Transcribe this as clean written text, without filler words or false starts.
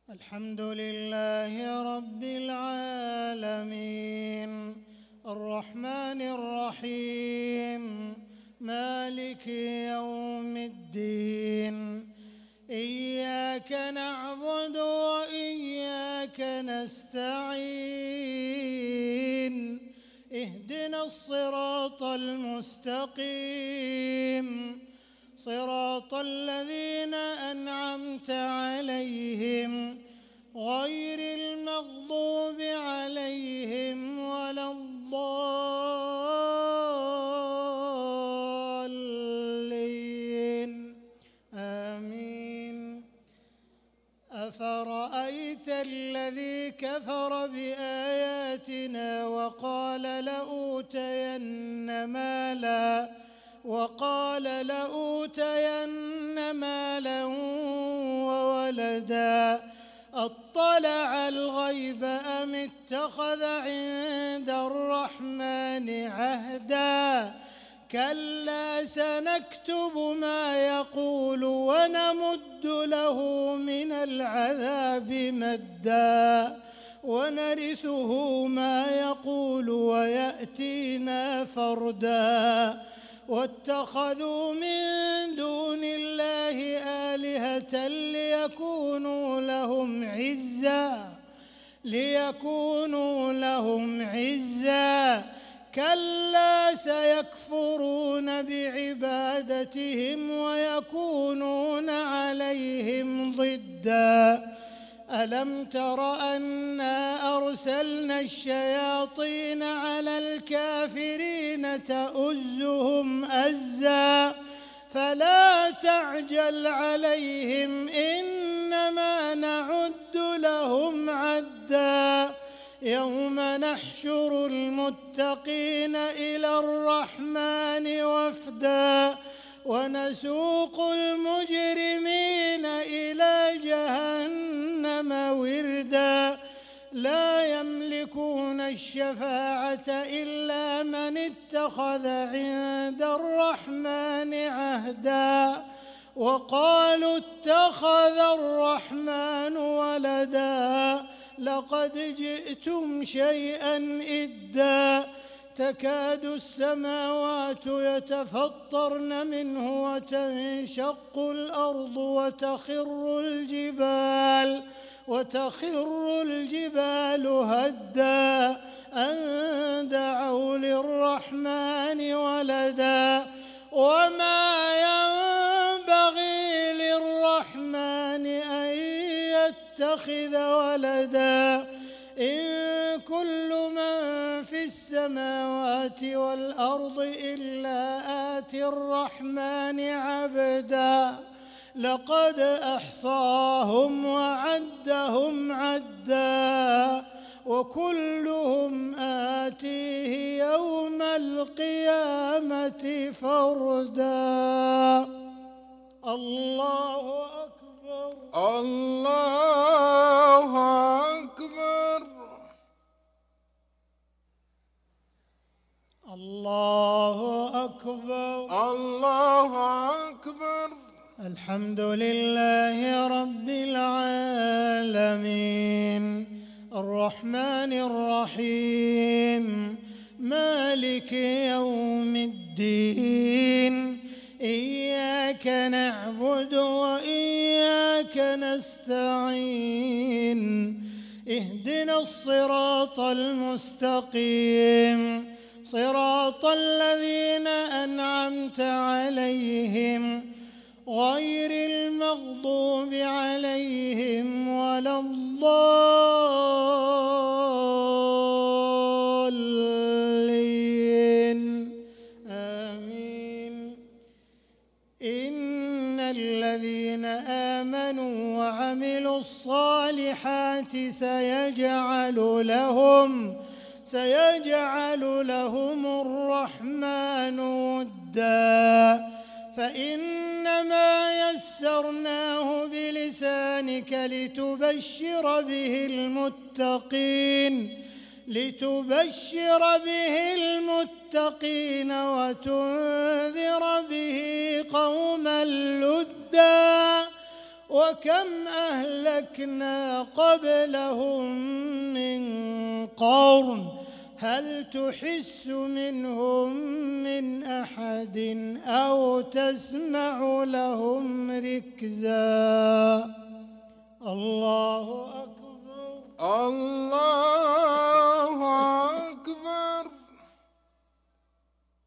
الحمد لله رب العالمين الرحمن الرحيم مالك يوم الدين إياك نعبد وإياك نستعين اهدنا الصراط المستقيم صراط الذين أنعمت عليهم غير المغضوب عليهم ولا الضالين آمين. أفرأيت الذي كفر بآياتنا وقال لأوتين مالا وولدا أطلع الغيب أم اتخذ عند الرحمن عهدا كلا سنكتب ما يقول ونمد له من العذاب مدا ونرثه ما يقول ويأتينا فردا واتخذوا من دون الله آلهة ليكونوا لهم عزا كلا سيكفرون بعبادتهم ويكونون عليهم ضدا ألم تر أنا أرسلنا الشياطين على الكافرين تؤزهم أزا فلا تعجل عليهم إنما نعد لهم عدا يوم نحشر المتقين إلى الرحمن وفدا ونسوق المجرمين إلى جهنم وردا لا يملكون الشفاعة إلا من اتخذ عند الرحمن عهدا وقالوا اتخذ الرحمن ولدا لقد جئتم شيئا إدا تكاد السماوات يتفطرن منه وتنشق الأرض وتخر الجبال هدا أن دعوا للرحمن ولدا وما ينبغي للرحمن أن يتخذ ولدا إن كل من في السماوات والأرض إلا آتي الرحمن عبدا لقد أحصاهم وعدهم عدا وكلهم آتيه يوم القيامة فردا. الله أكبر الله أكبر الله أكبر الله أكبر. الحمد لله رب العالمين الرحمن الرحيم مالك يوم الدين إياك نعبد وإياك نستعين اهدنا الصراط المستقيم صراط الذين أنعمت عليهم غير المغضوب عليهم ولا الضالين آمين. إن الذين آمنوا وعملوا الصالحات سيجعل لهم الرحمن ودا فإنما يسرناه بلسانك لتبشر به المتقين وتنذر به قوما لدا وكم أهلكنا قبلهم من قرن هل تحس منهم من أحد أو تسمع لهم ركزا الله أكبر.